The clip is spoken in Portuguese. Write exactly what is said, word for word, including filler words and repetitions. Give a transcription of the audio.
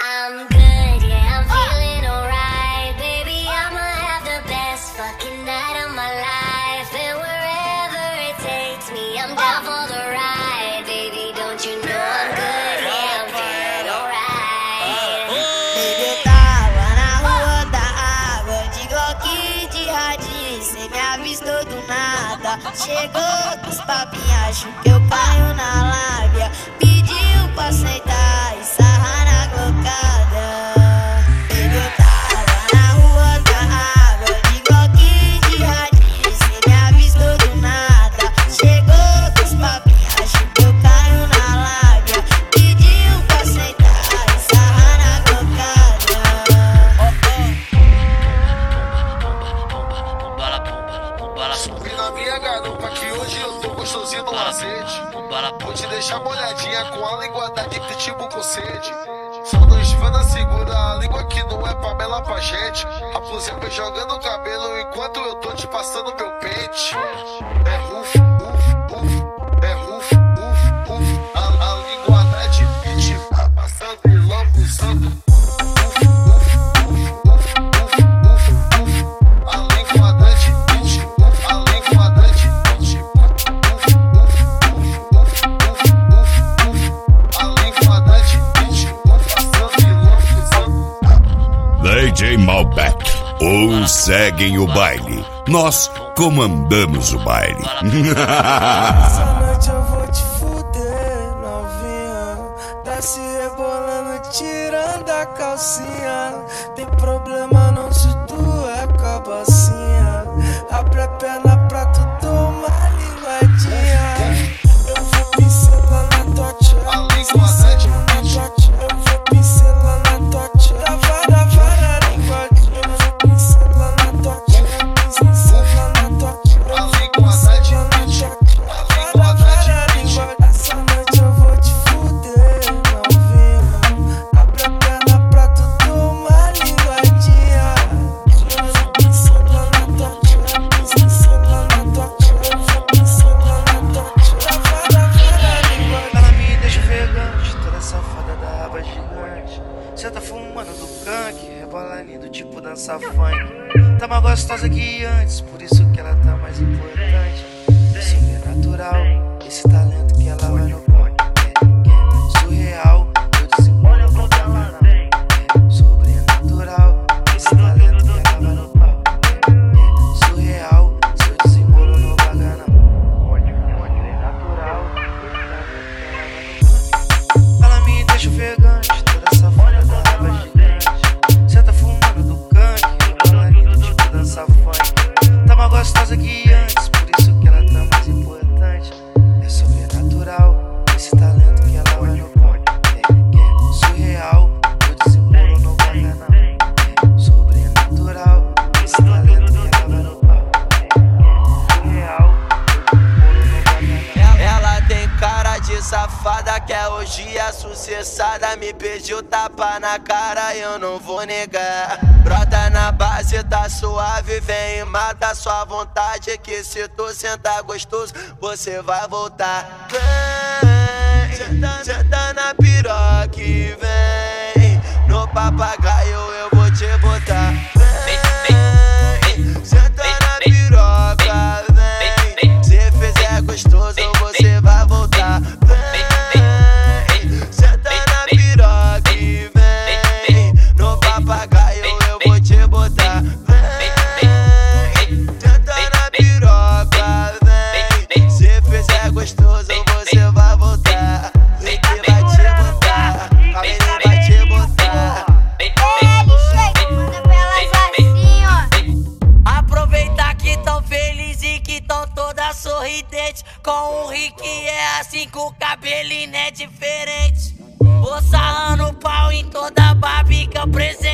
I'm good, yeah, I'm feeling alright. Baby, I'ma have the best fucking night of my life. And wherever it takes me, I'm down for the ride. Baby, don't you know I'm good, yeah, I'm feeling alright. Baby, eu tava na rua da água, de Glock, de radinho, cê me avistou do nada. Chegou com os papinhos, acho que eu caio na lábia. Pediu pra sentar e sarrar na glocada. Baby, eu tava na rua da água, de Glock, de radinho, cê me avistou do nada. Chegou com os papinhos, acho que eu caio na lábia. Pediu pra sentar e sarrar na glocada. Subi na minha garupa que hoje eu tô gostosinho no azeite. Vou te deixar molhadinha com a língua da de pitbull com sede. Só nos vana segura a língua que não é Pamela pra gente. A Plusema jogando o cabelo enquanto eu tô te passando meu pente. É ruf, uf, uf, é ruf, uf, uf. A, a língua da de pitbull passando e lambuzando. D J Malbec, ou seguem o baile, nós comandamos o baile. Essa noite eu vou te fuder, novinha. Desce rebolando, tirando a calcinha. Tem problema não se tu é cabacinha. Abre a perna pra tu tomar linguadinha. Eu vou pincelar na tua tcha, pincelar na tua tcha. Eu vou pincelar na tua tcha. Vara, vara, linguadinha. Eu vou pincelar na tua tcha, pincelar na tua tcha. Eu vou pincelar na tua tcha. Vara, vara, linguadinha. Essa noite eu vou te fuder, novinha. Abre a perna pra tu tomar linguadinha. Eu vou pincelar na tua tcha, pincelar na tua tcha. Eu vou pincelar na tua tcha. Vara, vara, linguadinha. Ela me deixa ofegante, toda safada da aba gigante. Cê tá fumando do gangue, rebolaninho tipo dança funk. Tá mais gostosa que antes, por isso que ela tá mais importante. Sobrenatural, esse talento que ela vai no ponto. É surreal, eu desenvolvo no programa não. Sobrenatural, esse talento que ela vai no pau. É surreal, se eu desenvolvo no bagana. Sobrenatural, ela me deixa ofegante, toda safada da raba gigante. Cê tá fumando do gangue, rebolaninho tipo dança funk. Tá mais gostosa que antes, por isso que ela tá mais importante. É sobrenatural, esse talento que ela vai no ponto. É, é surreal, eu desenvolvo no bagana. É sobrenatural, esse talento que ela vai no pau. É surreal, eu desenvolvo no bagana. Ela tem cara de safada, quer orgia sucessada. Me pediu tapa na cara, eu não vou negar. Brota na base, tá suave, vem e mata sua vontade. Que se tu sentar gostoso, você vai voltar. Vem, senta, senta na piroca e vem. No papagaio eu vou te botar. Vem, senta na piroca, vem. Se fizer gostoso, você vai voltar. Vem, senta na piroca e vem. No papagaio eu vou te botar. Vem, senta na piroca, vem. Se fizer gostoso, você vai voltar. Vem que vai te botar, vem que vai te botar. Aproveitar que tão feliz e que tão toda sorridente. Com o Rick é assim, com o cabelinho é diferente. Vou sarrando o pau em toda a barbica presente.